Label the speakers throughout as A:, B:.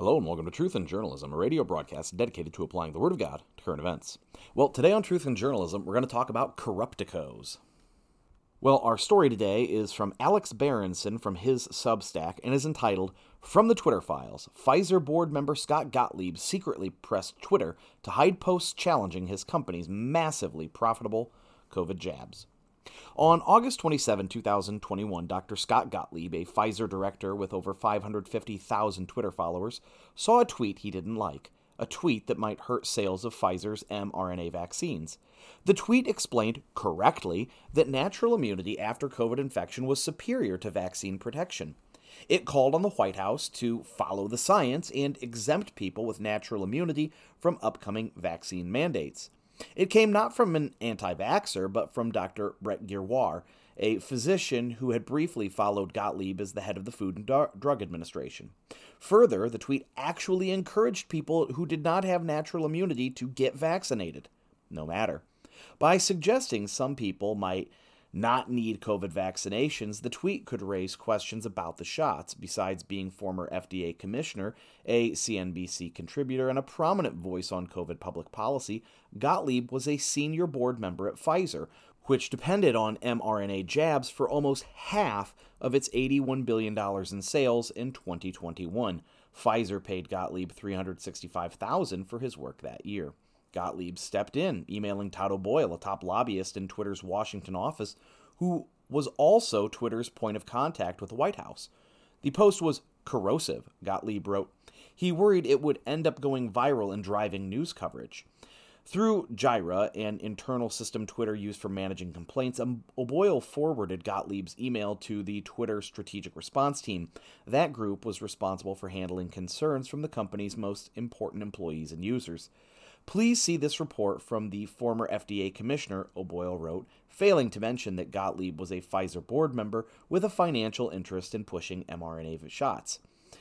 A: Hello and welcome to Truth in Journalism, a radio broadcast dedicated to applying the Word of God to current events. Well, today on Truth in Journalism, we're going to talk about Corrupticos. Well, our story today is from Alex Berenson from his Substack and is entitled, From the Twitter Files, Pfizer board member Scott Gottlieb secretly pressed Twitter to hide posts challenging his company's massively profitable COVID jabs. On August 27, 2021, Dr. Scott Gottlieb, a Pfizer director with over 550,000 Twitter followers, saw a tweet he didn't like, a tweet that might hurt sales of Pfizer's mRNA vaccines. The tweet explained correctly that natural immunity after COVID infection was superior to vaccine protection. It called on the White House to follow the science and exempt people with natural immunity from upcoming vaccine mandates. It came not from an anti-vaxxer, but from Dr. Brett Giroir, a physician who had briefly followed Gottlieb as the head of the Food and Drug Administration. Further, the tweet actually encouraged people who did not have natural immunity to get vaccinated. No matter. By suggesting some people might not need COVID vaccinations, the tweet could raise questions about the shots. Besides being former FDA commissioner, a CNBC contributor, and a prominent voice on COVID public policy, Gottlieb was a senior board member at Pfizer, which depended on mRNA jabs for almost half of its $81 billion in sales in 2021. Pfizer paid Gottlieb $365,000 for his work that year. Gottlieb stepped in, emailing Todd O'Boyle, a top lobbyist in Twitter's Washington office, who was also Twitter's point of contact with the White House. The post was corrosive, Gottlieb wrote. He worried it would end up going viral and driving news coverage. Through Jira, an internal system Twitter used for managing complaints, O'Boyle forwarded Gottlieb's email to the Twitter Strategic Response Team. That group was responsible for handling concerns from the company's most important employees and users. Please see this report from the former FDA commissioner, O'Boyle wrote, failing to mention that Gottlieb was a Pfizer board member with a financial interest in pushing mRNA shots.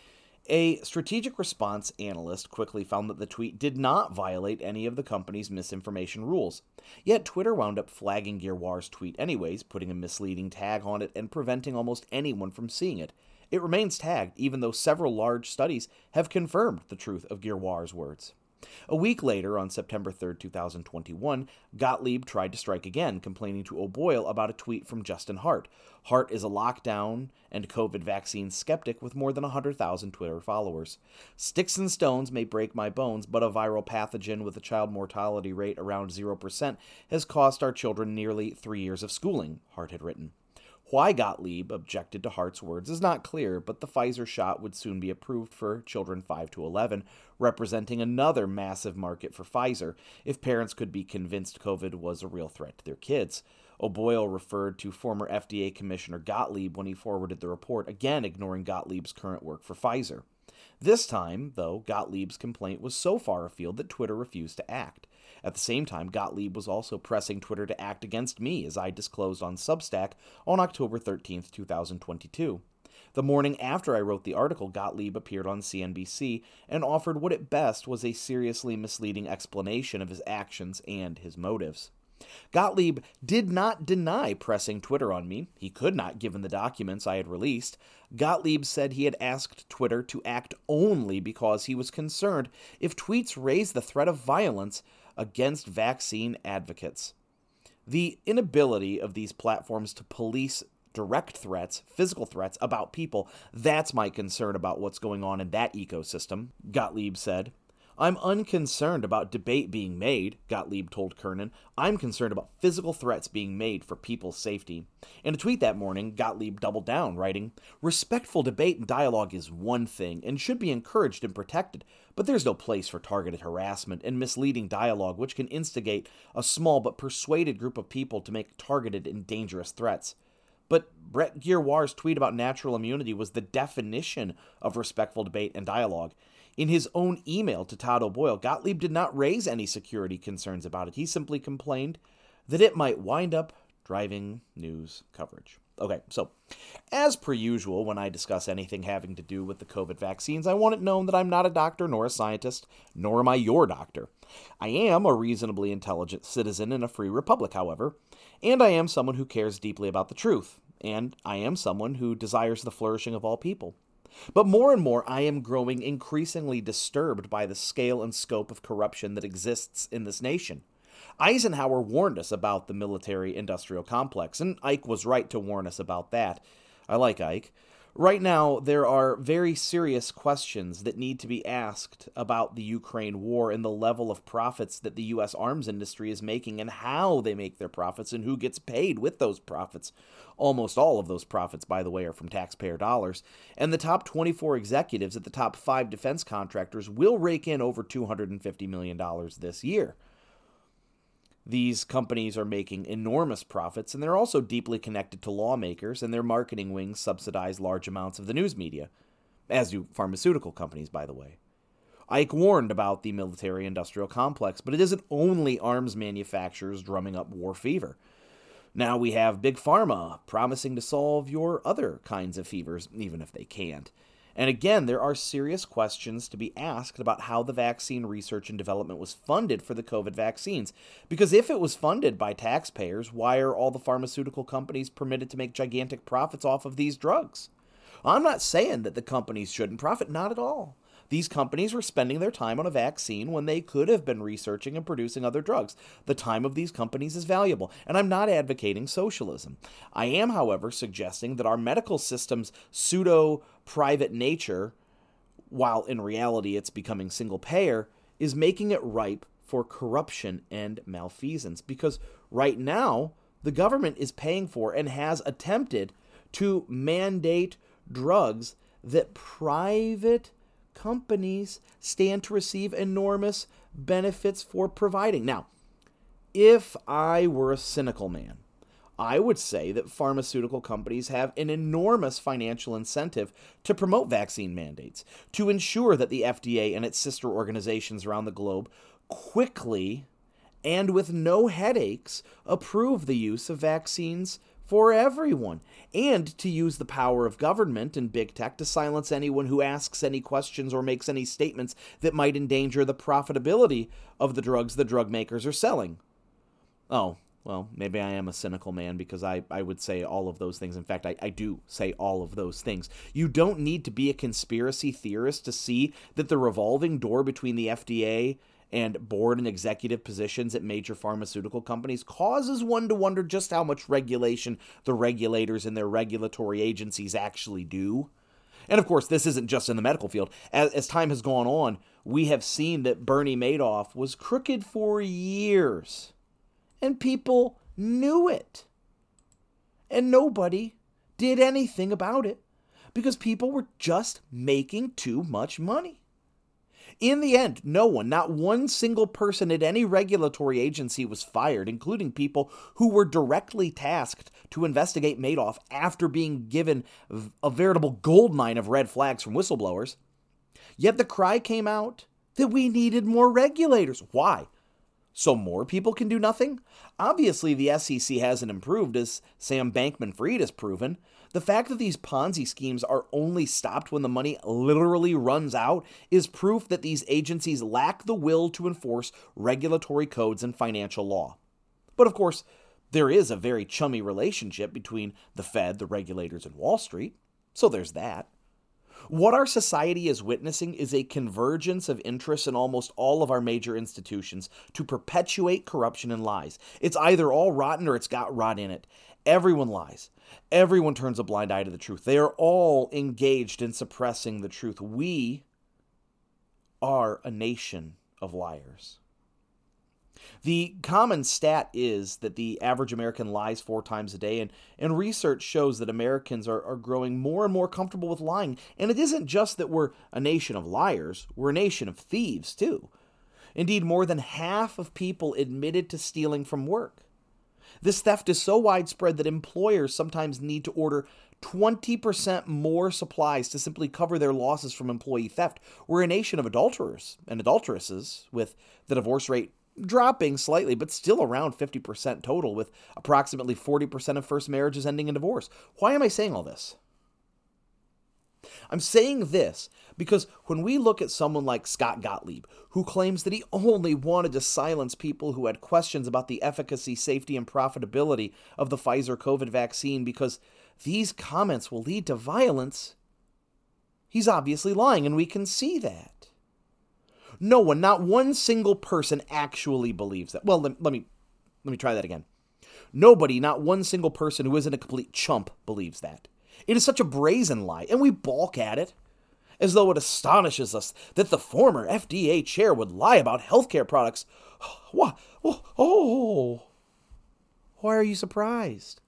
A: A strategic response analyst quickly found that the tweet did not violate any of the company's misinformation rules. Yet Twitter wound up flagging Giroir's tweet anyways, putting a misleading tag on it and preventing almost anyone from seeing it. It remains tagged, even though several large studies have confirmed the truth of Giroir's words. A week later, on September 3, 2021, Gottlieb tried to strike again, complaining to O'Boyle about a tweet from Justin Hart. Hart is a lockdown and COVID vaccine skeptic with more than 100,000 Twitter followers. Sticks and stones may break my bones, but a viral pathogen with a child mortality rate around 0% has cost our children nearly 3 years of schooling, Hart had written. Why Gottlieb objected to Hart's words is not clear, but the Pfizer shot would soon be approved for children 5 to 11, representing another massive market for Pfizer if parents could be convinced COVID was a real threat to their kids. O'Boyle referred to former FDA Commissioner Gottlieb when he forwarded the report, again ignoring Gottlieb's current work for Pfizer. This time, though, Gottlieb's complaint was so far afield that Twitter refused to act. At the same time, Gottlieb was also pressing Twitter to act against me, as I disclosed on Substack on October 13, 2022. The morning after I wrote the article, Gottlieb appeared on CNBC and offered what at best was a seriously misleading explanation of his actions and his motives. Gottlieb did not deny pressing Twitter on me. He could not, given the documents I had released. Gottlieb said he had asked Twitter to act only because he was concerned if tweets raised the threat of violence against vaccine advocates. The inability of these platforms to police direct threats, physical threats about people, that's my concern about what's going on in that ecosystem, Gottlieb said. I'm unconcerned about debate being made, Gottlieb told Kernan. I'm concerned about physical threats being made for people's safety. In a tweet that morning, Gottlieb doubled down, writing, respectful debate and dialogue is one thing and should be encouraged and protected, but there's no place for targeted harassment and misleading dialogue which can instigate a small but persuaded group of people to make targeted and dangerous threats. But Brett Giroir's tweet about natural immunity was the definition of respectful debate and dialogue. In his own email to Todd O'Boyle, Gottlieb did not raise any security concerns about it. He simply complained that it might wind up driving news coverage. Okay, so as per usual, when I discuss anything having to do with the COVID vaccines, I want it known that I'm not a doctor nor a scientist, nor am I your doctor. I am a reasonably intelligent citizen in a free republic, however, and I am someone who cares deeply about the truth, and I am someone who desires the flourishing of all people. But more and more, I am growing increasingly disturbed by the scale and scope of corruption that exists in this nation. Eisenhower warned us about the military-industrial complex, and Ike was right to warn us about that. I like Ike. Right now, there are very serious questions that need to be asked about the Ukraine war and the level of profits that the U.S. arms industry is making and how they make their profits and who gets paid with those profits. Almost all of those profits, by the way, are from taxpayer dollars. And the top 24 executives at the top 5 defense contractors will rake in over $250 million this year. These companies are making enormous profits, and they're also deeply connected to lawmakers, and their marketing wings subsidize large amounts of the news media, as do pharmaceutical companies, by the way. Ike warned about the military-industrial complex, but it isn't only arms manufacturers drumming up war fever. Now we have Big Pharma promising to solve your other kinds of fevers, even if they can't. And again, there are serious questions to be asked about how the vaccine research and development was funded for the COVID vaccines. Because if it was funded by taxpayers, why are all the pharmaceutical companies permitted to make gigantic profits off of these drugs? I'm not saying that the companies shouldn't profit, not at all. These companies were spending their time on a vaccine when they could have been researching and producing other drugs. The time of these companies is valuable, and I'm not advocating socialism. I am, however, suggesting that our medical system's pseudo-private nature, while in reality it's becoming single-payer, is making it ripe for corruption and malfeasance. Because right now, the government is paying for and has attempted to mandate drugs that private companies stand to receive enormous benefits for providing. Now, if I were a cynical man, I would say that pharmaceutical companies have an enormous financial incentive to promote vaccine mandates, to ensure that the FDA and its sister organizations around the globe quickly and with no headaches approve the use of vaccines for everyone, and to use the power of government and big tech to silence anyone who asks any questions or makes any statements that might endanger the profitability of the drugs the drug makers are selling. Oh, well, maybe I am a cynical man because I would say all of those things. In fact, I do say all of those things. You don't need to be a conspiracy theorist to see that the revolving door between the FDA and board and executive positions at major pharmaceutical companies causes one to wonder just how much regulation the regulators and their regulatory agencies actually do. And of course, this isn't just in the medical field. As time has gone on, we have seen that Bernie Madoff was crooked for years. And people knew it. And nobody did anything about it because people were just making too much money. In the end, no one, not one single person at any regulatory agency was fired, including people who were directly tasked to investigate Madoff after being given a veritable goldmine of red flags from whistleblowers. Yet the cry came out that we needed more regulators. Why? So more people can do nothing? Obviously, the SEC hasn't improved, as Sam Bankman-Fried has proven. The fact that these Ponzi schemes are only stopped when the money literally runs out is proof that these agencies lack the will to enforce regulatory codes and financial law. But of course, there is a very chummy relationship between the Fed, the regulators, and Wall Street. So there's that. What our society is witnessing is a convergence of interests in almost all of our major institutions to perpetuate corruption and lies. It's either all rotten or it's got rot in it. Everyone lies. Everyone turns a blind eye to the truth. They are all engaged in suppressing the truth. We are a nation of liars. The common stat is that the average American lies 4 times a day, and research shows that Americans are growing more and more comfortable with lying. And it isn't just that we're a nation of liars, we're a nation of thieves, too. Indeed, more than half of people admitted to stealing from work. This theft is so widespread that employers sometimes need to order 20% more supplies to simply cover their losses from employee theft. We're a nation of adulterers and adulteresses, with the divorce rate dropping slightly, but still around 50% total, with approximately 40% of first marriages ending in divorce. Why am I saying all this? I'm saying this because when we look at someone like Scott Gottlieb, who claims that he only wanted to silence people who had questions about the efficacy, safety, and profitability of the Pfizer COVID vaccine because these comments will lead to violence, He's obviously lying, and we can see that. No one, not one single person actually believes that. Well, let me try that again. Nobody, not one single person who isn't a complete chump, believes that. It is such a brazen lie, and we balk at it, as though it astonishes us that the former FDA chair would lie about healthcare products. Why? Oh, why are you surprised?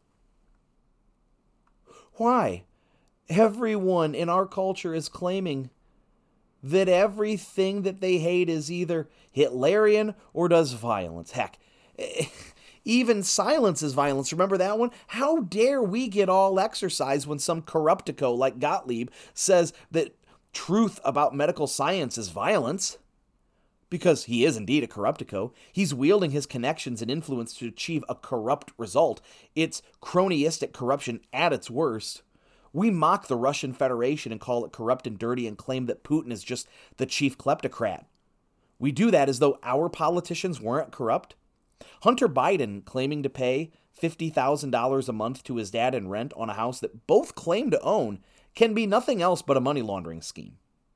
A: Why? Everyone in our culture is claiming that everything that they hate is either Hitlerian or does violence. Heck, even silence is violence. Remember that one? How dare we get all exercise when some corruptico like Gottlieb says that truth about medical science is violence? Because he is indeed a corruptico. He's wielding his connections and influence to achieve a corrupt result. It's cronyistic corruption at its worst. We mock the Russian Federation and call it corrupt and dirty and claim that Putin is just the chief kleptocrat. We do that as though our politicians weren't corrupt. Hunter Biden claiming to pay $50,000 a month to his dad in rent on a house that both claim to own can be nothing else but a money laundering scheme.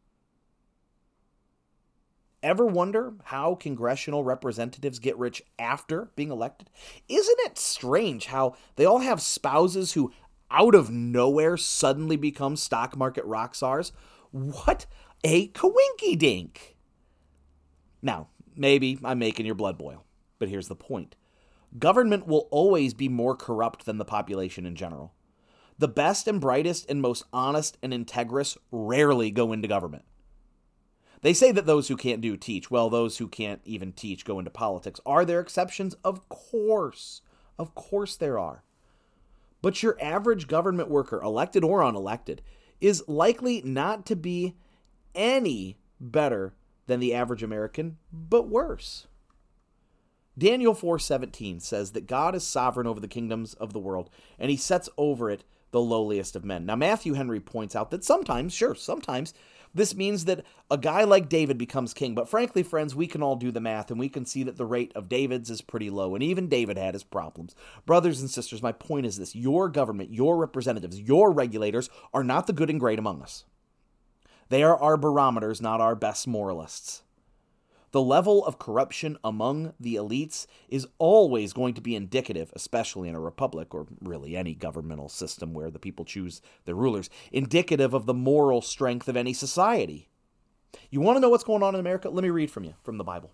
A: Ever wonder how congressional representatives get rich after being elected? Isn't it strange how they all have spouses who out of nowhere suddenly become stock market rock stars? What a coinky dink. Now, maybe I'm making your blood boil, but here's the point. Government will always be more corrupt than the population in general. The best and brightest and most honest and integrous rarely go into government. They say that those who can't do teach. Well, those who can't even teach go into politics. Are there exceptions? Of course. Of course there are. But your average government worker, elected or unelected, is likely not to be any better than the average American, but worse. Daniel 4:17 says that God is sovereign over the kingdoms of the world, and he sets over it the lowliest of men. Now, Matthew Henry points out that sometimes this means that a guy like David becomes king. But frankly, friends, we can all do the math, and we can see that the rate of David's is pretty low, and even David had his problems. Brothers and sisters, my point is this. Your government, your representatives, your regulators are not the good and great among us. They are our barometers, not our best moralists. The level of corruption among the elites is always going to be indicative, especially in a republic or really any governmental system where the people choose their rulers, indicative of the moral strength of any society. You want to know what's going on in America? Let me read from the Bible.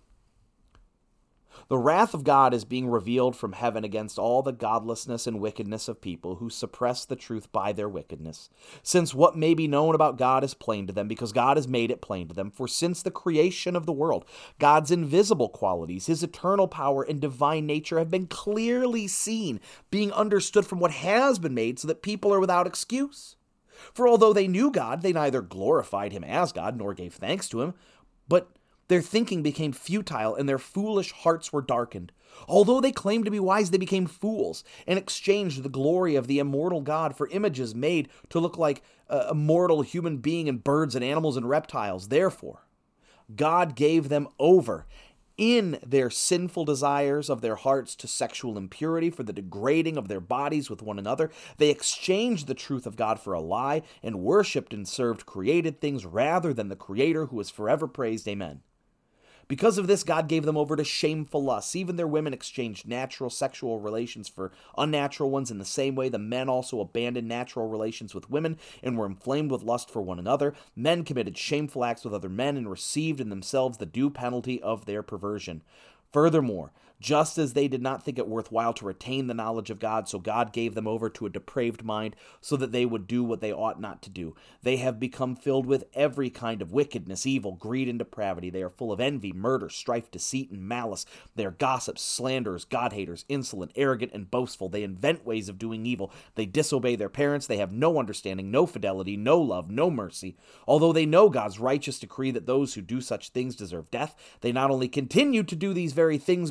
A: The wrath of God is being revealed from heaven against all the godlessness and wickedness of people who suppress the truth by their wickedness. Since what may be known about God is plain to them, because God has made it plain to them. For since the creation of the world, God's invisible qualities, his eternal power and divine nature have been clearly seen, being understood from what has been made, so that people are without excuse. For although they knew God, they neither glorified him as God nor gave thanks to him, but their thinking became futile, and their foolish hearts were darkened. Although they claimed to be wise, they became fools, and exchanged the glory of the immortal God for images made to look like a mortal human being and birds and animals and reptiles. Therefore, God gave them over in their sinful desires of their hearts to sexual impurity, for the degrading of their bodies with one another. They exchanged the truth of God for a lie, and worshipped and served created things rather than the Creator, who is forever praised. Amen. Because of this, God gave them over to shameful lusts. Even their women exchanged natural sexual relations for unnatural ones. In the same way, the men also abandoned natural relations with women and were inflamed with lust for one another. Men committed shameful acts with other men and received in themselves the due penalty of their perversion. Furthermore, just as they did not think it worthwhile to retain the knowledge of God, so God gave them over to a depraved mind, so that they would do what they ought not to do. They have become filled with every kind of wickedness, evil, greed, and depravity. They are full of envy, murder, strife, deceit, and malice. They are gossips, slanderers, God-haters, insolent, arrogant, and boastful. They invent ways of doing evil. They disobey their parents. They have no understanding, no fidelity, no love, no mercy. Although they know God's righteous decree that those who do such things deserve death, they not only continue to do these very things, but also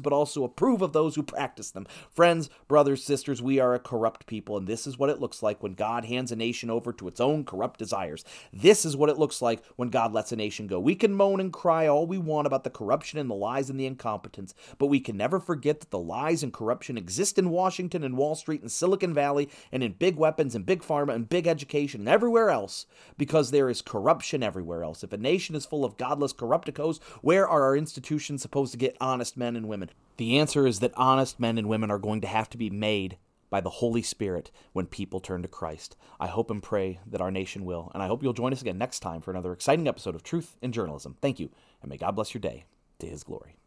A: also approve of those who practice them. Friends, brothers, sisters, we are a corrupt people, and this is what it looks like when God hands a nation over to its own corrupt desires. This is what it looks like when God lets a nation go. We can moan and cry all we want about the corruption and the lies and the incompetence, but we can never forget that the lies and corruption exist in Washington and Wall Street and Silicon Valley and in big weapons and big pharma and big education and everywhere else, because there is corruption everywhere else. If a nation is full of godless corrupticos, where are our institutions supposed to get honest men and women? The answer is that honest men and women are going to have to be made by the Holy Spirit when people turn to Christ. I hope and pray that our nation will, and I hope you'll join us again next time for another exciting episode of Truth in Journalism. Thank you, and may God bless your day to His glory.